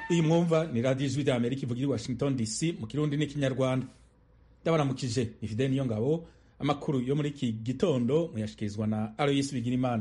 iyi mwumva ni radiyo ijwi rya amerika ivuga i washington dc mu kirundi n'ikinyarwanda. ndabaramukije ni Fidel Niyongabo. Amakuru yo muri iki gitondo muyashikirizwa na Aloysi Bigirimana.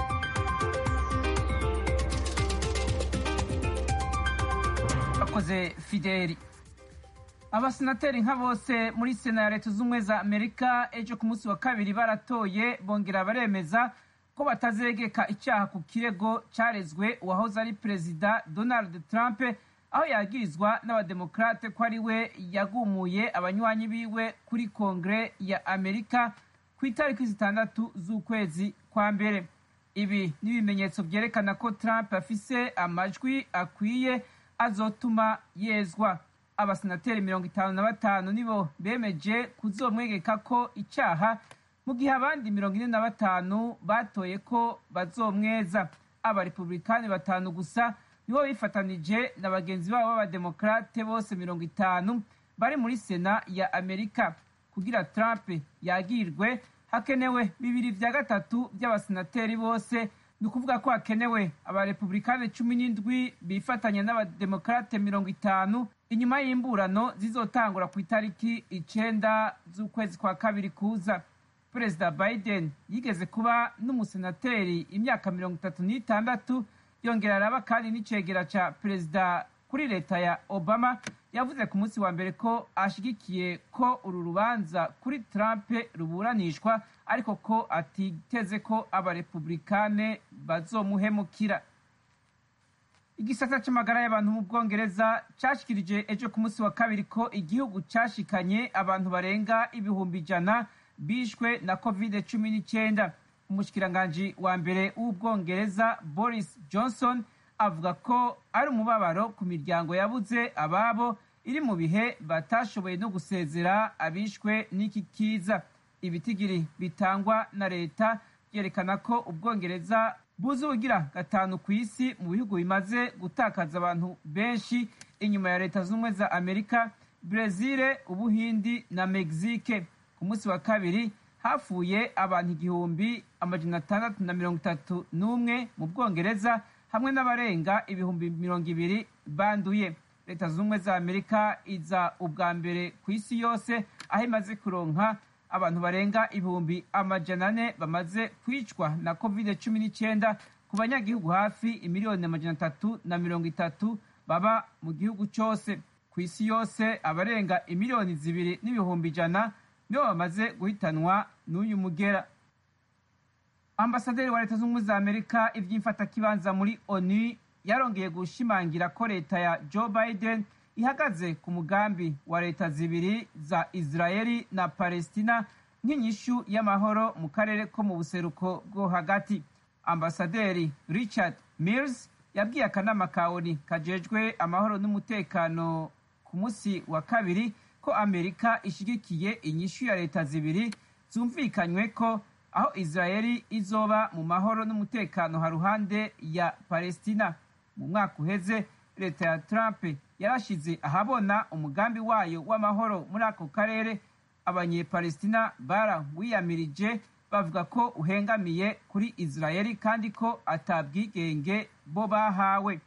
akoze Fideli. Abasenateri nka bose muri Sena ya Leta Zunze za Amerika ejo ku munsi wa kabiri baratoye bongera baremeza ko batazegeka icyaha ku kirego cyarezwe uwahoze ari Perezida Donald Trump, aho yagirizwa n'abademokrate ko ari we yagumuye abanywanyi biwe kuri Kongere ya Amerika ku itariki 6 z'ukwezi kwa mbere. Ibi ni ibimenyetso byerekana ko Trump afise amajwi akwiye azotuma yezwa. Abasenateri 55 nibo bemeje kuzomwegeka ko icyaha, mu gihe abandi 45 batoye ko bazomweza. Abarepublikani 5 gusa nibo bifatanije na bagenzi babo b'abademokrate bose 50 bari muri Sena ya Amerika. Kugira Trump yagirwe hakenewe 2/3 by'abasenateri bose, ni ukuvuga ko hakenewe abarepublikani 17 bifatanya n'abademokrate 50 inyuma y'imburano zizotangura ku itariki 9 z'ukwezi kwa kabiri kuza. Perezida Biden yigeze kuba n'umusenateri imyaka 36, yongera araba kandi n'icegera ca perezida kuri leta ya Obama. Yavuze ku munsi wa mbere ko ashigikiye ko uru rubanza kuri Trump ruburanishwa, ariko ko atiteze ko abarepublikane bazomuhemukira. Igisata c'amagara y'abantu mu Bwongereza cashikirije ejo ku munsi wa kabiri ko igihugu cashikanye abantu barenga 100,000 bishwe na COVID-19. Umushikiranganji wa mbere w'Ubwongereza Boris Johnson avuga ko ari umubabaro ku miryango yabuze ababo iri mu bihe batashoboye no gusezera abishwe n'iki kiza. Ibitigiri bitangwa na leta byerekana ko Ubwongereza buzi ubugira 5 ku isi mu bihugu bimaze gutakaza abantu benshi inyuma ya Leta Zunze za Amerika, Brazil, Ubuhindi na Mexique. Ku munsi wa kabiri hafuye abantu 631 mu Bwongereza, hamwe n'abarenga 200,000 banduye. Leta Zunze za Amerika iza ubwa mbere ku isi yose, aho imaze kuronka abantu barenga 400,000 bamaze kwicwa na COVID-19 ku banyagihugu hafi 330,000 baba mu gihugu cyose. Ku isi yose abarenga 2,100,000 nibo bamaze guhitanwa n'uyu mugera. Ambasaderi wa Leta Zunze za Amerika ivy'imfatakibanza muri ONU yarongeye gushimangira ko leta ya Joe Biden ihagaze ku mugambi wa leta zibiri za Israeli na Palestina nk'inyishu y'amahoro mu karere ko mu buseruko bwo hagati. Ambasaderi Richard Mills yabwiye akanama ka ONU kajejwe amahoro n'umutekano ku munsi wa kabiri ko Amerika ishigikiye inyishu ya leta zibiri zumvikanywe ko aho Israeli izoba mu mahoro n'umutekano haruhande ya Palestina. Mu mwaka uheze leta ya Trump yarashize ahabona umugambi wayo w'amahoro muri ako karere. Abanyepalestina barawiyamirije bavuga ko uhengamiye kuri Israeli kandi ko atabwigenge bo bahawe.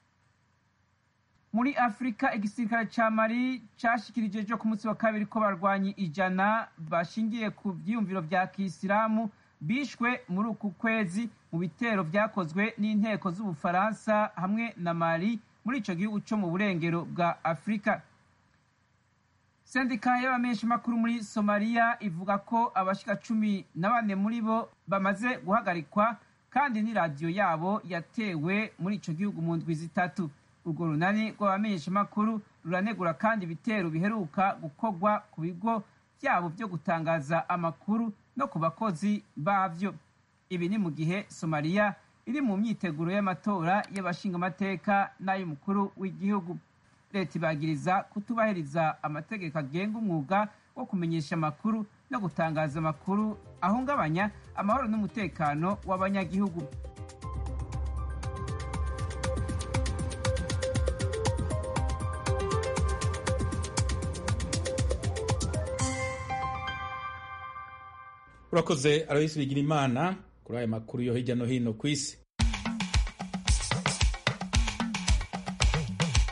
Muri Afrika, igisirikare ca Mali cashikirije ejo ku munsi wa kabiri ko barwanyi 100 bashingiye ku vyiyumviro vya Kisilamu bishwe muri uku kwezi mu bitero vyakozwe n'inteko z'Ubufaransa hamwe na Mali muri ico gihugu co mu burengero bwa Afrika. Sendika y'abamenyesha makuru muri Somalia ivuga ko abashika 14 muri bo bamaze guhagarikwa kandi ni radio yabo yatewe muri ico gihugu mu ndwi zitatu. Urwo runani rw'abamenyesha makuru ruranegura kandi ibitero biheruka gukorwa ku bigo byabo byo gutangaza amakuru no ku bakozi bavyo. Ibi ni mu gihe Somalia iri mu myiteguro y'amatora y'abashingamateka n'ay'umukuru w'igihugu. Leta ibagiriza kutubahiriza amategeko agenga umwuga wo kumenyesha amakuru no gutangaza amakuru ahungabanya amahoro n'umutekano w'abanyagihugu. Urakoze Aloysi Bigirimana kuri aya makuru yo hirya no hino ku isi.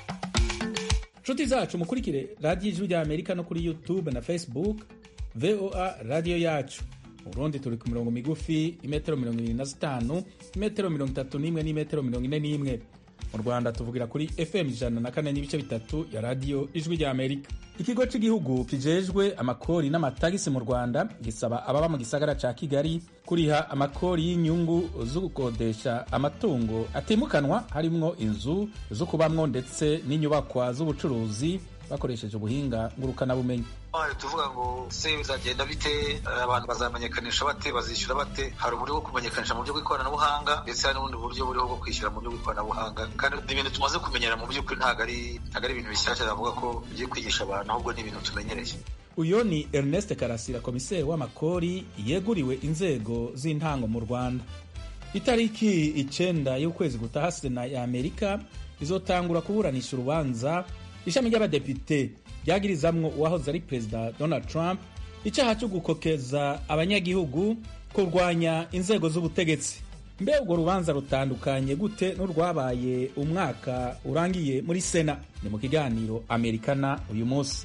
zacu mukurikire radiyo ijwi rya Amerika no kuri YouTube na Facebook VOA radiyo yacu. Mu Burundi turi ku mirongo migufi imetero 25, imetero 31 n'imetero 41. Mu Rwanda tuvugira kuri FM 104 n'ibice bitatu ya radiyo ijwi rya Amerika. Ikigo cy'igihugu kijejwe amakori n'amatagisi mu Rwanda gisaba ababa mu gisagara ca Kigali kuriha amakori y'inyungu zo gukodesha amatungo atimukanwa harimwo inzu zo kubamwo ndetse n'inyubakwa z'ubucuruzi bakoresheje ubuhinga ngurukanabumenyi. Tuvuga ngo se bizagenda bite, abantu bazamenyekanisha bate, bazishyura bate? Hari uburyo bwo kumenyekanisha mu buryo bw'ikoranabuhanga ndetse hari n'ubundi buryo buriho bwo kwishyura mu buryo bw'ikoranabuhanga, kandi ni ibintu tumaze kumenyera mu by'ukuri, ntabwo ari ibintu bishyashya bavuga ko bigiye kwigisha abantu, ahubwo ni ibintu tumenyereye. Uyo ni Ernest Karasira, komiseri w'amakori yeguriwe inzego z'intango mu Rwanda. Itariki 9 y'ukwezi gutaha Sena ya Amerika izotangura kuburanisha urubanza ishami ry'abadepite ryagirizamwo uwahoze ari Perezida Donald Trump icyaha cyo gukokeza abanyagihugu kurwanya inzego z'ubutegetsi. Mbe urwo rubanza rutandukanye gute n'urwabaye umwaka urangiye muri Sena? Ni mu kiganiro Amerikana uyu munsi.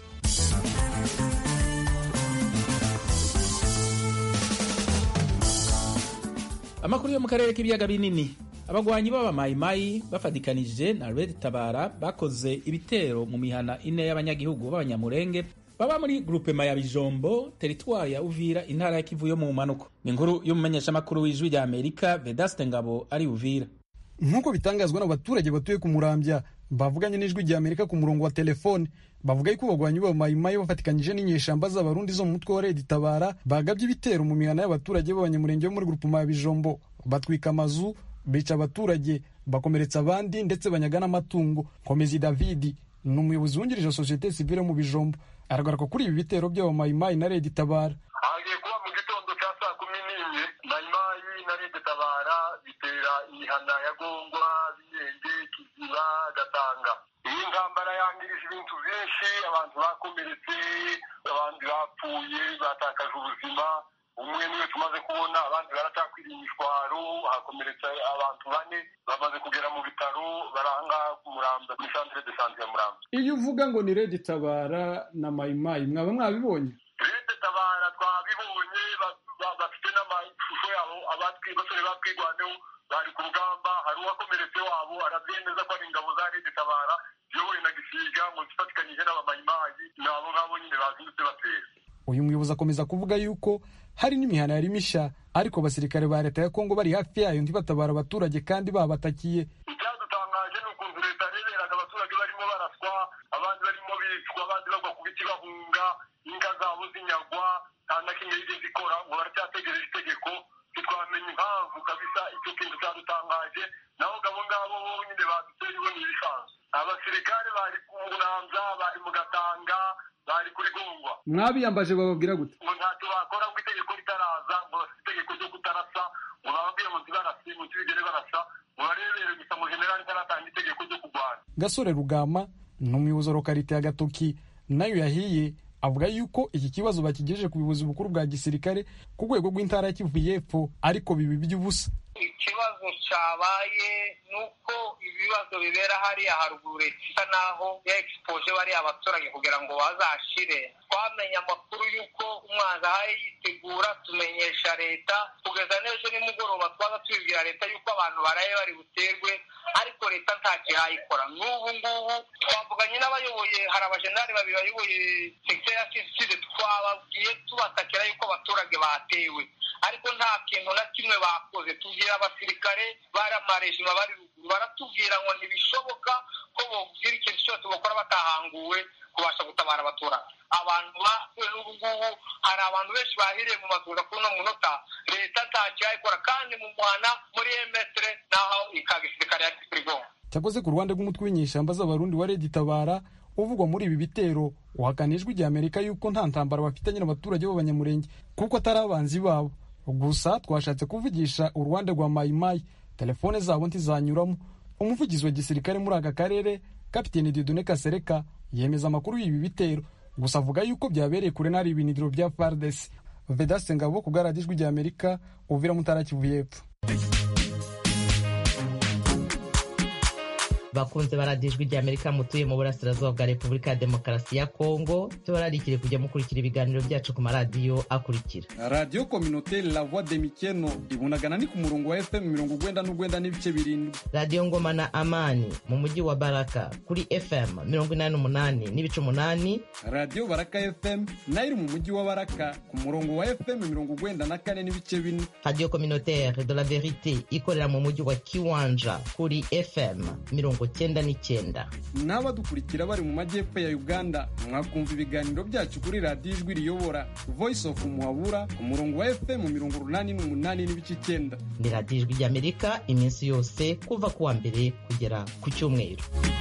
Amakuru yo mu karere k'ibiyaga binini. Abagwanyi b'abamayimayi bafadikanije na Red Tabara bakoze ibitero mu mihana ine y'abanyagihugu b'abanyamurenge baba muri groupement ya Bijombo, teritwari ya Uvira, intara ya Kivu yo mu manuko. Ni inkuru y'umumenyeshamakuru w'ijwi rya Amerika Vedaste Ngabo ari Uvira. Nkuko bitangazwa n'abaturage batuye ku Murambya bavuganye n'ijwi rya Amerika ku murongo wa telefone, bavuga yuko abagwanyi b'abamayimayi bafatikanije n'inyeshamba z'abarundi zo mu mutwe wa Red Tabara bagabye ibitero mu mihana y'abaturage b'abanyamurenge bo muri groupement ya Bijombo, batwika amazu, bica abaturage, bakomeretsa abandi ndetse banyaga n'amatungo. Komezi David ni umuyobozi wungirije sosiyete sivile mu Bijombo, aragaruka kuri ibi bitero by'abamayimayi na Red Tabara. Hagiye kuba mu gitondo cya saa 11 mayimayi na Red Tabara bitera imihana ya Gongwa, Binyenge, Kiziba, Gatanga. Iyi ntambara yangirije ibintu byinshi, abantu bakomeretse, abandi bapfuye, batakaje ubuzima. Umwe niwe tumaze kubona, abandi baratakwiriye imishwaro, hakomeretse abantu 4 bamaze kugera mu bitaro, baranga ku Muramba, mu centre de santé ya Muramba. Iyo uvuga ngo ni Red Tabara na mayimayi, mwaba mwabibonye? Red Tabara twabibonye, bafite n'amashusho yabo, basore batwigwaneho bari ku rugamba, hari uwakomeretse wabo arabyemeza ko ari ingabo za Red Tabara yowe na Gisiga ngo zifatikanyije n'abamayimayi, nabo ngabo nyine bazindutse batera. Uyu muyobozi akomeza kuvuga yuko hari n'imihana yari misha, ariko abasirikare ba leta ya Kongo bari hafi yayo ntibatabara abaturage kandi babatakiye. Icyadutangaje ni ukuntu leta reberaga abaturage barimo baraswa, abandi barimo bicwa, abandi bagwa ku biti bahunga, inka zabo zinyagwa, nta na kimwe yigeze ikora, ngo baracyategereje itegeko. Ntitwamenye impamvu kabisa, icyo kintu cyadutangaje. Naho ngabo nyine baduteye bo n'ibisanzwe. Abasirikare bari ku Muramvya, bari mu Gatanga, bari kuri Gongwa. Mwabiyambaje bababwira gute? Ngo ntacyo bakora ngo itegeko ritaraza, ngo itegeko ryo kutarasa, ngo bababwire ngo ntibarase, ngo ntibigere barasa, ngo barebere gusa mu generali ntaratanga itegeko ryo kurwana. Gasore Rugama ni umuyobozi wa lokalite ya Gatoki nayo yahiye, avuga yuko iki kibazo bakigejeje ku buyobozi bukuru bwa gisirikare ku rwego rw'intara ya Kivu y'Epfo, ariko bibi by'ubusa. Ikibazo cyabaye nuko ibibazo bibera hariya haruguru isa naho ya expose bari abaturage kugira ngo bazashire. Twamenye amakuru yuko umwanzi ahaye yitegura, tumenyesha leta kugeza n'ejo nimugoroba twaza tubibwira leta yuko abantu baraye bari buterwe, ariko leta ntacyo yayikora. N'ubu ngubu twavuganye n'abayoboye, hari abajenerali babiri bayoboye secteur ya Sud, twababwiye tubatakira yuko abaturage batewe, ariko nta kintu na kimwe bakoze. Tugira abasirikare baramarejima bari ruguru, baratubwira ngo ntibishoboka ko bogira ikintu cyose bakora batahanguwe kubasha gutabara abaturage. Abantu basuye n'ubu ngubu hari abantu benshi bahiriye mu mazuza kuri uno munota, leta ntacyo yayikora, kandi mu muhana muri emetre naho ikagisirikare ya Kipirigongo. Cyakoze ku ruhande rw'umutwe w'inyeshamba z'abarundi wa Red Tabara uvugwa muri ibi bitero, uhakanijwe ijya Amerika yuko nta ntambara bafitanye n'abaturage b'abanyamurenge kuko atari abanzi babo. Gusa twashatse kuvugisha uruhande rwa mayimayi, telefone zabo ntizanyuramo. Umuvugizi wa gisirikare muri aka karere, Kapiteni Dieudonné Kasereka, yemeza amakuru y'ibi bitero, gusa avuga yuko byabereye kure n'ari ibinidiro bya FARDC. Vedaste Ngabo ku bwaradijwi rya Amerika, Uvira mu ntara ya Kivu y'Epfo. bakunze baradijwe rya Amerika mutuye mu burasirazuba bwa Repubulika ya Demokarasi ya Kongo tubararikire kujya mukurikira ibiganiro byacu ku maradiyo akurikira: Radio Communautaire La Voix de Mikeno ibunagana ni ku murongo wa FM 99 n'ibice birindwi, Radio Ngoma na Amani mu mujyi wa Baraka kuri FM 88 n'ibice 8, Radio Baraka FM nayo iri mu mujyi wa Baraka ku murongo wa FM 94 n'ibice 4, Radio Communautaire de la Verite ikorera mu mujyi wa Kiwanja kuri FM 99. n'abadukurikira bari mu majyepfo ya Uganda mwakumva ibiganiro byacu kuri Radio Ijwi Riyobora Voice of Muhabura ku murongo wa FM 88 n'ibice 9. Ni Radio Ijwi ry'Amerika iminsi yose kuva kuwa mbere kugera ku cyumweru.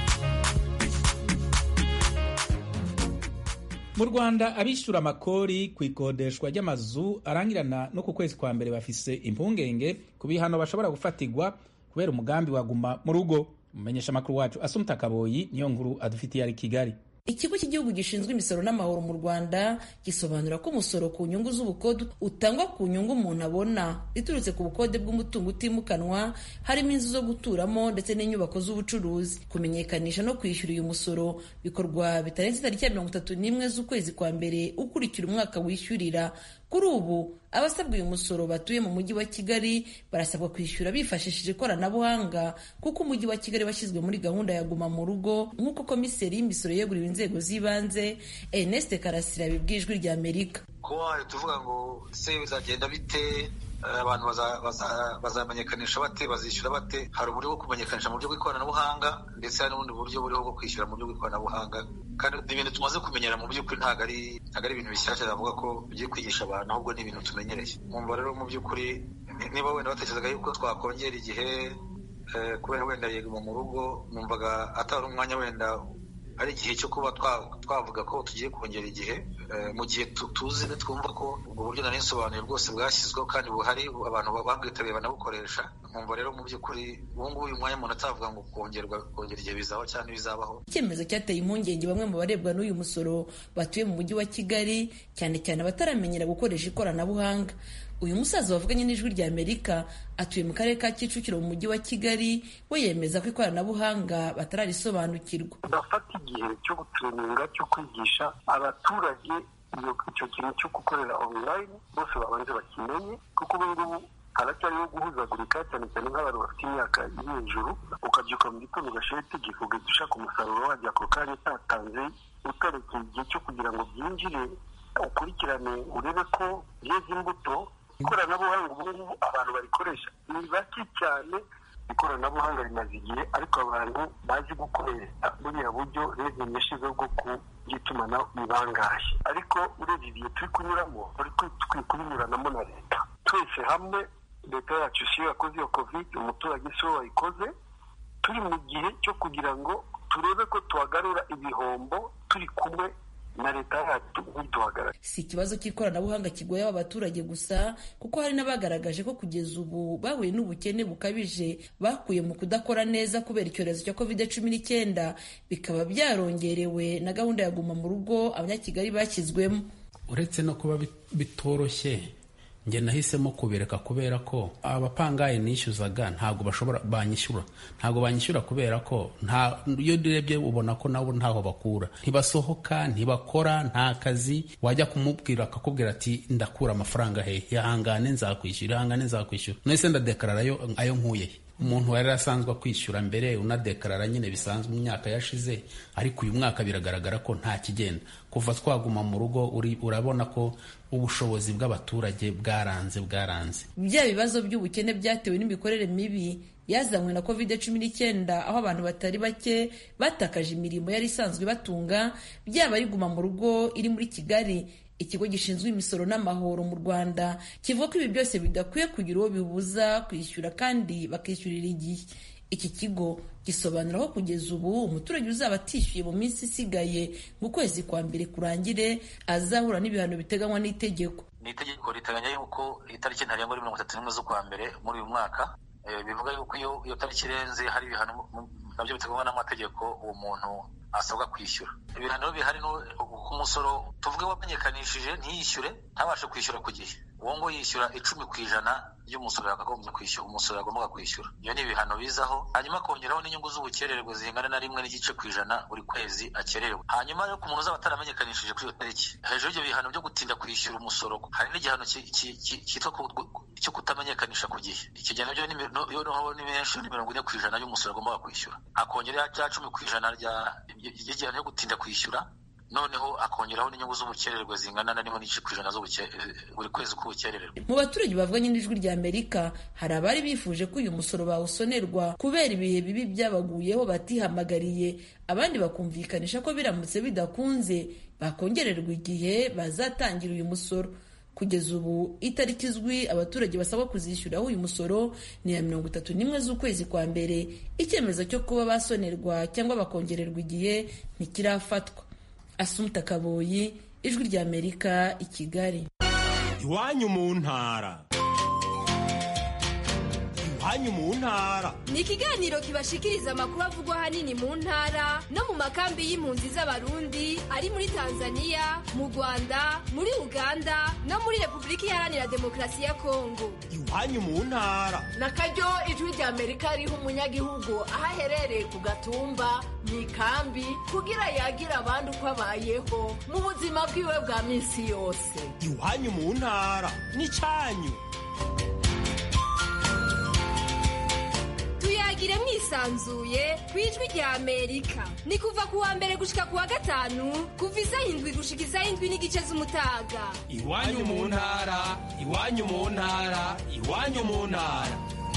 Mu Rwanda abishyura amakori ku ikodeshwa ry'amazu arangirana no ku kwezi kwa mbere bafise impungenge ku bihano bashobora gufatirwa kubera umugambi waguma mu rugo. Umumenyesha makuru wacu Asumta Kaboyi niyo nkuru adufitiye ari Kigali. Ikigo cy'igihugu gishinzwe imisoro n'amahoro mu Rwanda gisobanura ko umusoro ku nyungu z'ubukode utangwa ku nyungu umuntu abona iturutse ku bukode bw'umutungo utimukanwa, harimo inzu zo guturamo ndetse n'inyubako z'ubucuruzi. Kumenyekanisha no kwishyura uyu musoro bikorwa bitarenze tariki ya 31 z'ukwezi kwa mbere ukurikira umwaka wishyurira. Kuri ubu abasabwa uyu musoro batuye mu mujyi wa Kigali barasabwa kwishyura bifashishije ikoranabuhanga kuko umujyi wa Kigali washyizwe muri gahunda ya guma mu rugo, nk'uko komiseri y'imisoro yeguriwe inzego z'ibanze Ernest Karasira bibwijwe rya Amerika. Ko tuvuga ngo se bizagenda bite, abantu bazamenyekanisha bate, bazishyura bate? Hari uburyo bwo kumenyekanisha mu buryo bw'ikoranabuhanga ndetse hari n'ubundi buryo buriho bwo kwishyura mu buryo bw'ikoranabuhanga, kandi ibintu tumaze kumenyera mu by'ukuri ntabwo ari ibintu bishyashya navuga ko bigiye kwigisha abantu, ahubwo ni ibintu tumenyereye. Mwumva rero mu by'ukuri niba wenda batekerezaga yuko twakongera igihe kubera wenda yeguma mu rugo, numvaga atari umwanya wenda ari igihe cyo kuba twavuga ko tugiye kongera igihe, mu gihe tuzi twumva ko ubwo buryo nari nsobanuye bwose bwashyizweho kandi buhari abantu babwitabiriye banabukoresha. Nkumva rero mu by'ukuri ubu ngubu uyu mwanya umuntu atavuga ngo kongera igihe bizaho cyangwa ibizabaho. Icyemezo cyateye impungenge bamwe mu barebwa n'uyu musoro batuye mu mujyi wa Kigali, cyane cyane abataramenyera gukoresha ikoranabuhanga. Uyu musaza wavuganye n'Ijwi rya Amerika atuye mu karere ka Kicukiro mu mujyi wa Kigali, we yemeza ko ikoranabuhanga batararisobanukirwa. Bafata igihe cyo gutuninga cyo kwigisha abaturage icyo kintu cyo gukorera online, bose babanze bakimenye, kuko ubu ngubu haracyariho guhuzagurika cyane cyane nk'abantu bafite imyaka iri hejuru. Ukabyuka mu gitondo ugashira itegeko ugahita ushaka umusaruro wajya ako kanya utatanze, utarekeye igihe cyo kugira ngo byinjire ukurikirane urebe ko byeze imbuto. Ikoranabuhanga ubu ngubu abantu barikoresha ni bake cyane. Ikoranabuhanga rimaze igihe, ariko abantu bazi gukoresha buriya buryo rero yashyizeho bwo kugitumanaho bibangaye. Ariko urebye igihe turi kunyuramo, ariko tukwiye kubinyuranamo na leta twese hamwe. Leta yacu siyo yakoze iyo covid, umuturage siwe wayikoze. Turi mu gihe cyo kugira ngo turebe ko tuhagarura ibihombo turi kumwe na leta yacu ntiduhagarare. Si ikibazo cy'ikoranabuhanga kigoye aba baturage gusa, kuko hari n'abagaragaje ko kugeza ubu bahuye n'ubukene bukabije bakuye mu kudakora neza kubera icyorezo cya COVID-19, bikaba byarongerewe na gahunda ya guma mu rugo abanyakigali bashyizwemo. Uretse no kuba bitoroshye, njye nahisemo kubireka kubera ko abapangaye nishyuzaga ntabwo banyishyura kubera ko iyo urebye ubona ko nabo ntaho bakura, ntibasohoka, ntibakora, nta kazi. Wajya kumubwira akakubwira ati ndakura amafaranga hehe, ihangane nzakwishyura. Nese ndadekarara ayo nkuye. Umuntu wari asanzwe akwishyura mbere unadekarara nyine bisanzwe mu myaka yashize, ariko uyu mwaka biragaragara ko nta kigenda. Kuva twaguma mu rugo urabona ko ubushobozi bw'abaturage bwaranze. Bya bibazo by'ubukene byatewe n'imikorere mibi yazanywe na COVID-19, aho abantu batari bake batakaje imirimo yari isanzwe batunga, byaba ari guma mu rugo iri muri Kigali. Ikigo gishinzwe imisoro n'amahoro mu Rwanda kivuga ko ibi byose bidakwiye kugira uwo bibuza kwishyura kandi bakishyurira igihe. Iki kigo gisobanura ko kugeza ubu umuturage uzaba atishyuye mu minsi isigaye mu kwezi kwa mbere kurangire azahura n'ibihano biteganywa n'itegeko. Ni itegeko riteganya yuko itariki ntarengwa ari 31 z'ukwa mbere muri uyu mwaka. Bivuga yuko iyo tariki irenze hari ibihano nabyo biteganywa n'amategeko uwo muntu asabwa kwishyura. Ibihano bihari no ku musoro tuvuge wamenyekanishije ntiyishyure, ntabashe kwishyura ku gihe, uwo ngo yishyura 10% y'umusoro yakagombye kwishyura, umusoro yagombaga kwishyura. Iyo ni ibihano bizaho, hanyuma akongeraho n'inyungu z'ubukererwe zingana na 1.5% buri kwezi akererewe. Hanyuma yo ku muntu uzaba ataramenyekanishije kuri iyo tariki, hejuru y'ibyo bihano byo gutinda kwishyura umusoro hari n'igihano cyitwa cyo kutamenyekanisha ku gihe. Iki gihano byo ni menshi, ni 40% y'umusoro agombaga kwishyura, akongeraho cya 10% y'igihano yo gutinda kwishyura, noneho akongeraho n'inyungu z'ubukererwe zingana na 1.5% buri kwezi k'ubukererwe. Mu baturage bavuganye n'Ijwi rya Amerika hari abari bifuje ko uyu musoro bawusonerwa kubera ibihe bibi byabaguyeho batihamagariye, abandi bakumvikanisha ko biramutse bidakunze bakongererwa igihe bazatangira uyu musoro. Kugeza ubu itariki izwi abaturage basabwa kuzishyuraho uyu musoro ni ya 31 z'ukwezi kwa mbere. Icyemezo cyo kuba basonerwa cyangwa bakongererwa igihe ntikirafatwa. Asumta Kaboyi, Ijwi rya Amerika, i Kigali. Iwanyu mu ntara. Iwanyu mu ntara ni ikiganiro kibashikiriza amakuru avugwa hanini mu ntara no mu makambi y'impunzi z'abarundi ari muri Tanzania, mu Rwanda, muri Uganda no muri Repubulika Iharanira Demokarasi ya Kongo. Iwanyu mu ntara nakaryo Ijwi rya Amerika riha umunyagihugu aho aherereye ku gatumba mu ikambi kugira yagira abandi uko abayeho mu buzima bwiwe bwa minsi yose. Iwanyu mu ntara ni cyanyu. Tuyagire mwisanzuye ku Ijwi rya Amerika. Ni kuva ku wa mbere gushika ku wa gatanu kuva 7 gushika 7:30 z'umutaga. Iwanyu mu ntara, iwanyu mu ntara, iwanyu mu ntara.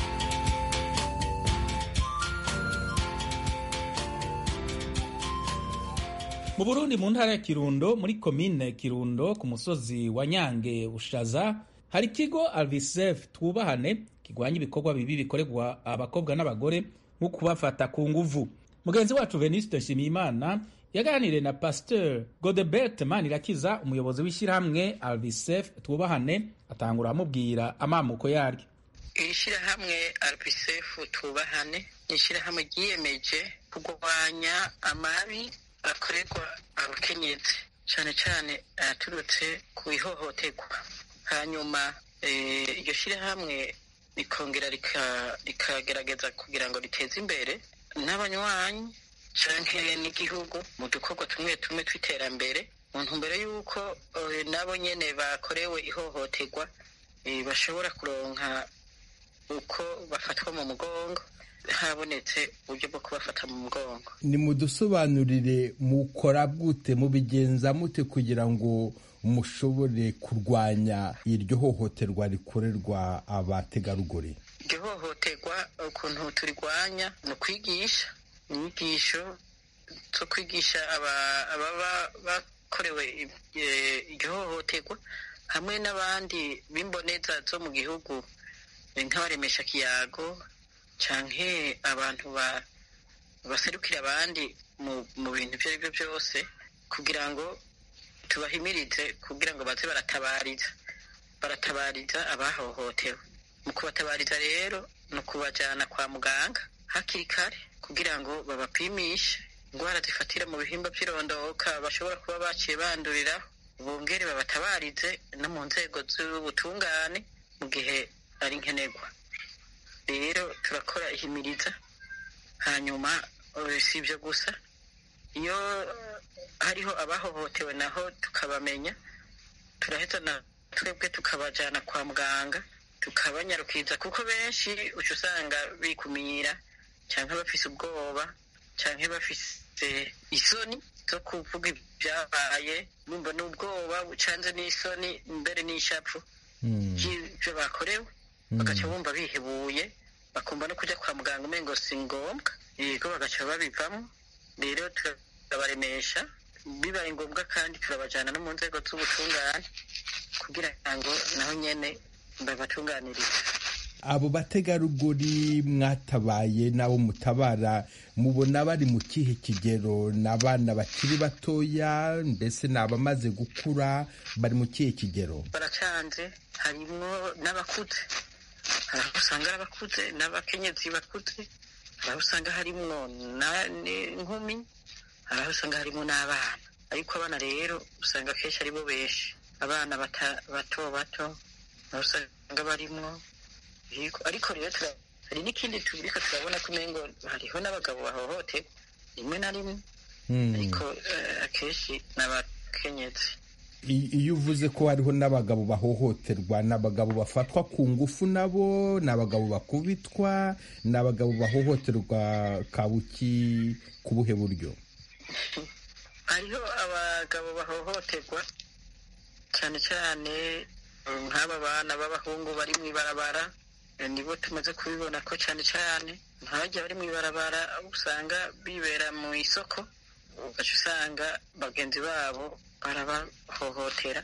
Mu Burundi mu ntara ya Kirundo muri komine Kirundo ku musozi wa Nyange Bushaza hari ikigo Alvisef Twubahane kigwanya ibikorwa bibi bikorerwa abakobwa n'abagore nko kubafata ku nguvu. Mugenzi wacu Veniste Nshimiyimana yaganiriye na Pasteur Godebert Manirakiza, umuyobozi w'ishyirahamwe Alvisef Twubahane, atangura amubwira amamuko yaryo. Ishyirahamwe Alvisef Twubahane ni ishyirahamwe ryiyemeje kurwanya amabi akorerwa abakenyezi, cyane cyane aturutse ku ihohoterwa. Hanyuma iryo shyirahamwe rikongera rikagerageza kugira ngo riteze imbere n'abanywanyi canke n'igihugu mu dukorwa tumwe tumwe tw'iterambere, mu ntumbero y'uko nabo nyene bakorewe ihohoterwa bashobora kuronka uko bafatwa mu mugongo, habonetse uburyo bwo kubafata mu mugongo. Ni mudusobanurire mukora gute, mubigenza mute kugira ngo mushobore kurwanya iryo hohoterwa rikorerwa abategarugori? Iryo hohoterwa ukuntu turirwanya ni ukwigisha inyigisho zo kwigisha ababa bakorewe iryo hohoterwa hamwe n'abandi b'imboneza zo mu gihugu nk'abaremesha kiyago canke abantu baserukira abandi mu bintu ibyo ari byo byose, kugira ngo tubahimirize kugira ngo baze baratabariza abahohotewe. Mu kubatabariza rero no kubajyana kwa muganga hakiri kare kugira ngo babapimishe indwara zifatira mu bihimba by'irondoka bashobora kuba baciye bandurira, bongere babatabarize no mu nzego z'ubutungane mu gihe ari nkenerwa. Rero turakora ihimiriza, hanyuma si ibyo gusa, iyo hariho abahohotewe naho tukabamenya, turaheza na twebwe tukabajyana kwa muganga tukabanyarukiza, kuko benshi uca usanga bikumira cyangwa bafise ubwoba cyangwa bafise isoni zo kuvuga ibyabaye, bumva n'ubwoba bucanze n'isoni mbere n'ishapfu by'ibyo bakorewe, bagaca bumva bihebuye, bakumva no kujya kwa muganga umengo si ngombwa, yego bagaca babivamo. Rero turabaremesha, bibaye ngombwa kandi turabajyana no mu nzego z'ubutungane kugira ngo naho nyene babatunganirize. Abo bategarugori mwatabaye nabo mutabara mubona bari mu kihe kigero? N'abana bakiri batoya mbese n'abamaze gukura, bari mu kihe kigero? Baracanze, harimo n'abakuze, hari aho usanga ari abakuze n'abakenyezi bakuze, hari aho usanga harimo n'inkumi, hari aho usanga harimo n'abana. Ariko abana rero usanga kenshi aribo benshi, abana bato bato usanga barimwo. Ariko rero hari n'ikindi turiko turabona ko umengo hariho n'abagabo bahohoterwa rimwe na rimwe, ariko akenshi n'abakenyezi. Iyo uvuze ko hariho n'abagabo bahohoterwa, n'abagabo bafatwa ku ngufu, nabo n'abagabo bakubitwa, n'abagabo bahohoterwa kabuki ku buhe buryo? Hariho abagabo bahohoterwa cyane cyane nk'aba bana b'abahungu bari mu ibarabara, nibo tumaze kubibona ko cyane cyane nk'abajya bari mu ibarabara usanga bibera mu isoko, ugaca usanga bagenzi babo barabahohotera.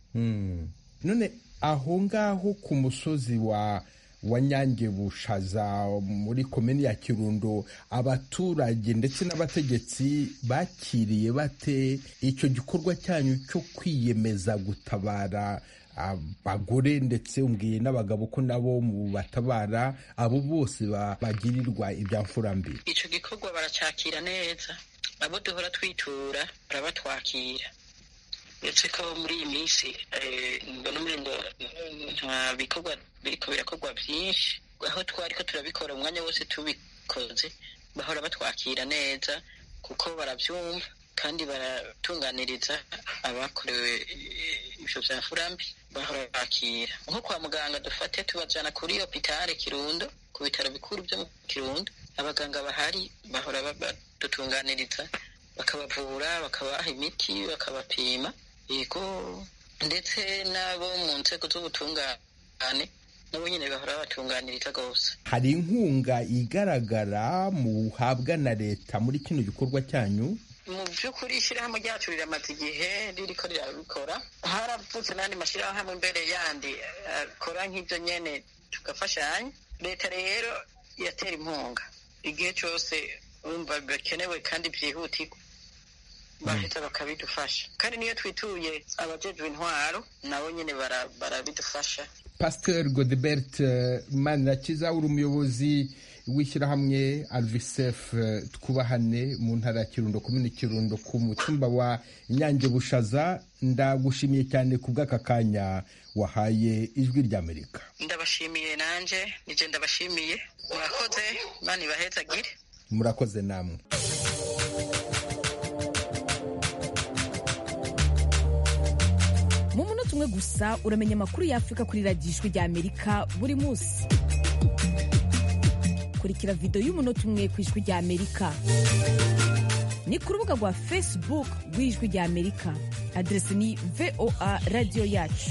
None aho ngaho ku musozi wa Nyangebushaza muri komini ya Kirundo, abaturage ndetse n'abategetsi bakiriye bate icyo gikorwa cyanyu cyo kwiyemeza gutabara abagore ndetse umbwiye n'abagabo ko nabo mu batabara abo bose bagirirwa ibyamfura mbi? Icyo gikorwa baracakira neza, abo duhora twitura barabatwakira. Uretse ko muri iyi minsi mbona umengo nta bikorwa biriko birakorwa byinshi, aho twari ko turabikora umwanya wose tubikoze bahora batwakira neza kuko barabyumva kandi baratunganiriza abakorewe ibyo byafurambi, bahora bakira. Nko kwa muganga dufate tubajana kuri hopitale Kirundo, ku bitaro bikuru byo mu Kirundo, abaganga bahari bahora badutunganiriza bakabavura, bakabaha imiti, bakabapima. Yego, ndetse n'abo mu nzego z'ubutungane nabo nyine bahora batunganiriza rwose. Hari inkunga igaragara muhabwa na leta muri kino gikorwa cyanyu? Mu by'ukuri ishyirahamwe ryacu riramaze igihe ririko rirabikora, haravutse n'andi mashyirahamwe mbere yandi akora nk'ibyo nyene tugafashanya. Leta rero yatera impunga igihe cyose urumva bikenewe kandi byihutirwa, bahita bakabidufasha, kandi niyo twituye abajejwe intwaro nabo nyine barabidufasha. Pasteur Godebert Manirakiza, uri umuyobozi w'ishyirahamwe Alvisef Twubahane mu ntara ya Kirundo, komini Kirundo, ku mutumba wa Nyangebushaza, ndagushimiye cyane ku bw'aka kanya wahaye Ijwi ry'Amerika. Ndabashimiye nanje, nije ndabashimiye, murakoze, Imana ibahezagire. Murakoze namwe. Mu munota umwe gusa uramenya amakuru y'Afurika kuri radiyo Ijwi ry'Amerika buri munsi. Kurikira video y'umunota umwe ku Ijwi ry'Amerika ni ku rubuga rwa Facebook rw'Ijwi ry'Amerika, adresi ni VOA Radio Yacu.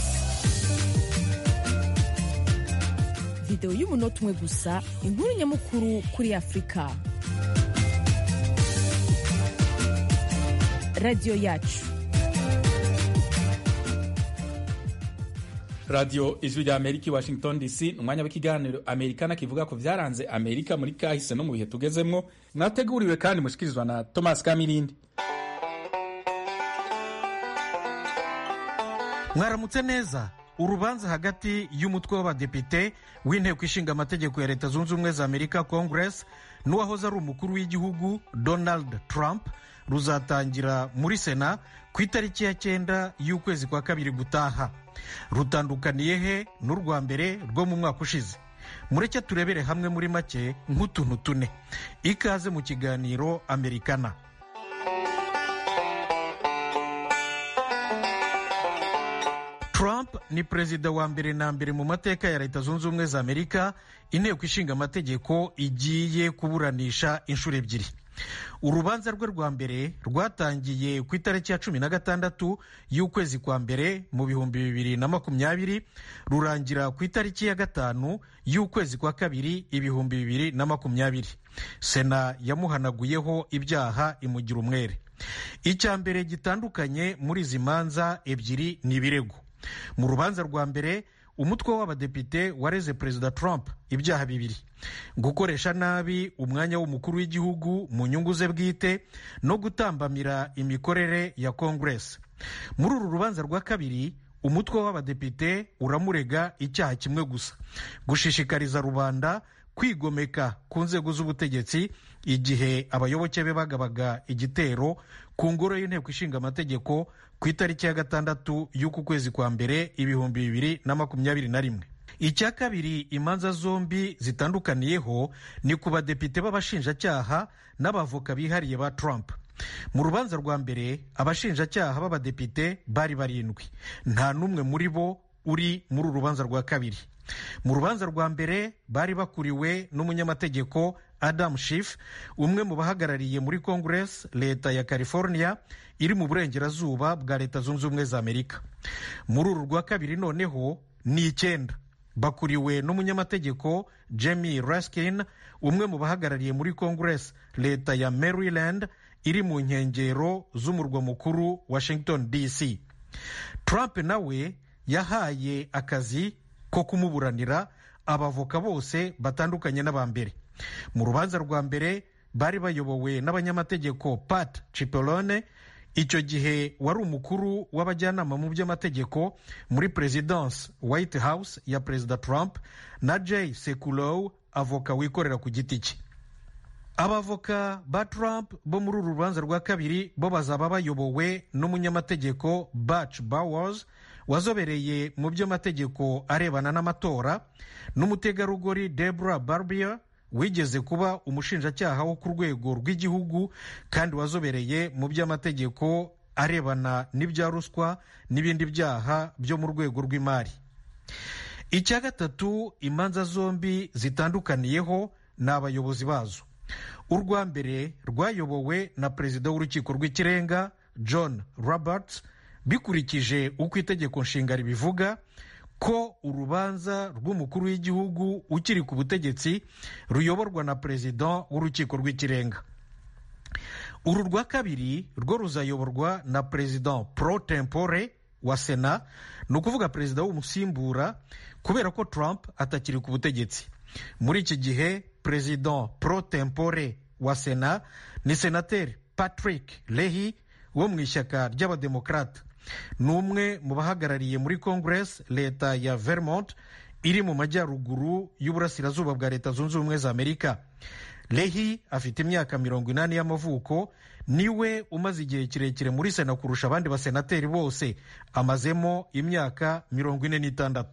Video y'umunota umwe gusa, inkuru nyamukuru kuri Afurika. Radio Yacu. Radio Ijwi ry'Amerika, Washington DC. Umwanya w'ikiganiro Amerikana kivuga ko vyaranze Amerika muri kahise no mu bihe tugezemwo, mwateguriwe kandi mushikirizwa na Thomas Kamirindi. Mwaramutse neza. Urubanza hagati y'umutwe w'abadepite w'inteko ishinga amategeko ya Leta Zunze Ubumwe za Amerika, Congress, n'uwahoze ari umukuru w'igihugu Donald Trump ruzatangira muri Sena ku itariki ya 9 y'ukwezi kwa kabiri gutaha. Rutandukaniye he n'urwa mbere rwo mu mwaka ushize? Mureke turebere hamwe muri make nk'utuntu tune. Ikaze mu kiganiro Amerikana. Trump ni perezida wa mbere na mbere mu mateka ya Leta Zunze Ubumwe za Amerika inteko ishinga amategeko igiye kuburanisha inshuro ebyiri. Urubanza rwe rwa mbere rwatangiye ku itariki ya 16 y'ukwezi kwa mbere mu 2020, rurangira ku itariki ya 5 y'ukwezi kwa kabiri 2020. Sena yamuhanaguyeho ibyaha imugira umwere. Icya mbere gitandukanye muri izi manza ebyiri ni ibirego. Mu rubanza rwa mbere umutwe w'abadepite wareze perezida Trump ibyaha bibiri: gukoresha nabi umwanya w'umukuru w'igihugu mu nyungu ze bwite no gutambamira imikorere ya Congress. Muri uru rubanza rwa kabiri umutwe w'abadepite uramurega icyaha kimwe gusa: gushishikariza rubanda kwigomeka ku nzego z'ubutegetsi igihe abayoboke be bagabaga igitero ku ngoro y'inteko ishinga amategeko ku itariki ya 6 y'uku kwezi kwa mbere 2021. icya kabiri imanza zombi zitandukaniyeho ni ku badepite b'abashinjacyaha n'abavoka bihariye ba Trump. mu rubanza rwa mbere abashinjacyaha b'abadepite bari 7, nta n'umwe muri bo uri muri urubanza rwa kabiri. mu rubanza rwa mbere bari bakuriwe n'umunyamategeko Adam Schiff, umwe mu bahagarariye muri Congress leta ya California iri mu burengerazuba bwa Leta Zunze Ubumwe za Amerika. muri uru rwa kabiri noneho ni 9, bakuriwe n'umunyamategeko Jamie Raskin, umwe mu bahagarariye muri Congress leta ya Maryland iri mu nkengero z'umurwa mukuru Washington DC. Trump nawe yahaye akazi ko kumuburanira abavoka bose batandukanye n'abambere. mu rubanza rwa mbere bari bayobowe n'abanyamategeko Pat Cipollone, icyo gihe wari umukuru w'abajyanama mu by'amategeko muri Presidence White House ya Perezida Trump, na Jay Sekulow, avoka wikorera ku giti cye. abavoka ba Trump bo muri uru rubanza rwa kabiri bo bazaba bayobowe n'umunyamategeko Butch Bowers wazobereye mu by'amategeko arebana n'amatora, n'umutegarugori Deborah Barbier wigeze kuba umushinjacyaha wo ku rwego rw'igihugu kandi wazobereye mu by'amategeko arebana n'ibya ruswa n'ibindi byaha byo mu rwego rw'imari. icya gatatu imanza zombi zitandukaniyeho ni abayobozi bazo. urwa mbere rwayobowe na perezida w'urukiko rw'ikirenga John Roberts, bikurikije uko itegeko nshinga ribivuga ko urubanza rw'umukuru w'igihugu ukiri ku butegetsi ruyoborwa na perezida w'urukiko rw'ikirenga. uru rwa kabiri rwo ruzayoborwa na perezida pro tempore wa Sena, ni ukuvuga perezida w'umusimbura, kubera ko Trump atakiri ku butegetsi. muri iki gihe perezida pro tempore wa Sena ni senateri Patrick Leahy wo mu ishyaka ry'abademokrata. ni umwe mu bahagarariye muri Congress leta ya Vermont iri mu majyaruguru y'uburasirazuba bwa Leta Zunze Ubumwe za Amerika. Leahy afite imyaka 80 y'amavuko, niwe umaze igihe kirekire muri Sena kurusha abandi basenateri bose, amazemo imyaka 46.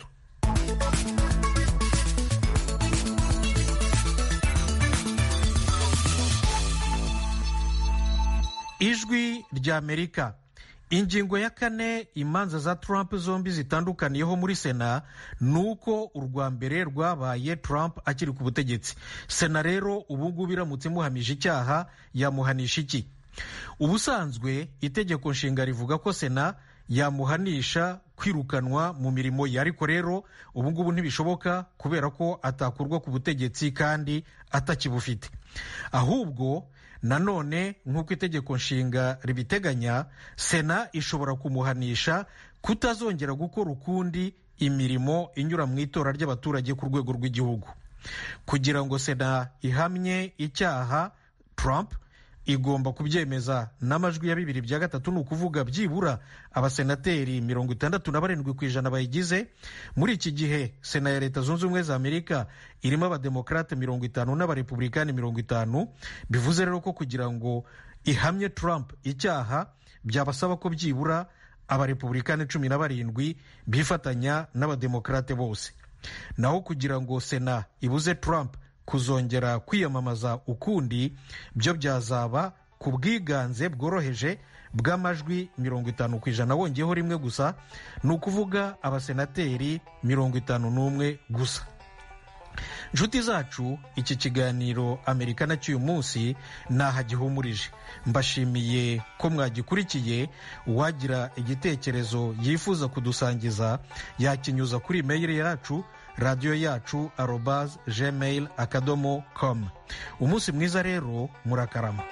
ijwi rya Amerika. ingingo ya 4 imanza za Trump zombi zitandukaniyeho muri Sena nuko urwa mbere rwabaye Trump akiri ku butegetsi. Sena rero ubungubu biramutse muhamije icyaha yamuhanisha iki? ubusanzwe itegeko nshinga rivuga ko Sena yamuhanisha kwirukanwa mu mirimo ye, ariko rero ubungubu ntibishoboka kubera ko atakurwa ku butegetsi kandi atakibufite. ahubwo nanone nk'uko itegeko nshinga ribiteganya, Sena ishobora kumuhanisha kutazongera gukora ukundi imirimo inyura mu itora ry'abaturage ku rwego rw'igihugu. kugira ngo Sena ihamye icyaha Trump igomba kubyemeza n'amajwi ya 2/3, ni ukuvuga byibura abasenateri 67% bayigize. muri iki gihe Sena ya Leta Zunze Ubumwe za Amerika irimo abademokrate 50 n'abarepublikani 50. bivuze rero ko kugira ngo ihamye Trump icyaha byabasaba ko byibura abarepublikani 17 bifatanya n'abademokrate bose. naho kugira ngo Sena ibuze Trump kuzongera kwiyamamaza ukundi, byo byazaba ku bwiganze bworoheje bw'amajwi 50% wongeyeho rimwe gusa, ni ukuvuga abasenateri 51 gusa. nshuti zacu, iki kiganiro Amerikana cy'uyu munsi naha gihumurije. mbashimiye ko mwagikurikiye. uwagira igitekerezo yifuza kudusangiza yakinyuza kuri email yacu radiyo yacu @gmail.com. umunsi mwiza rero, murakarama.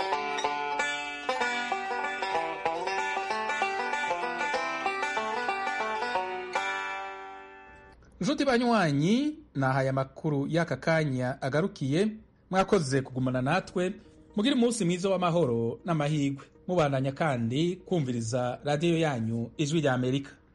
nshuti banywanyi, nahaye amakuru y'aka kanya agarukiye. mwakoze kugumana natwe, mugire umunsi mwiza w'amahoro n'amahirwe. mubandanya kandi kumviriza radiyo yanyu ijwi rya Amerika.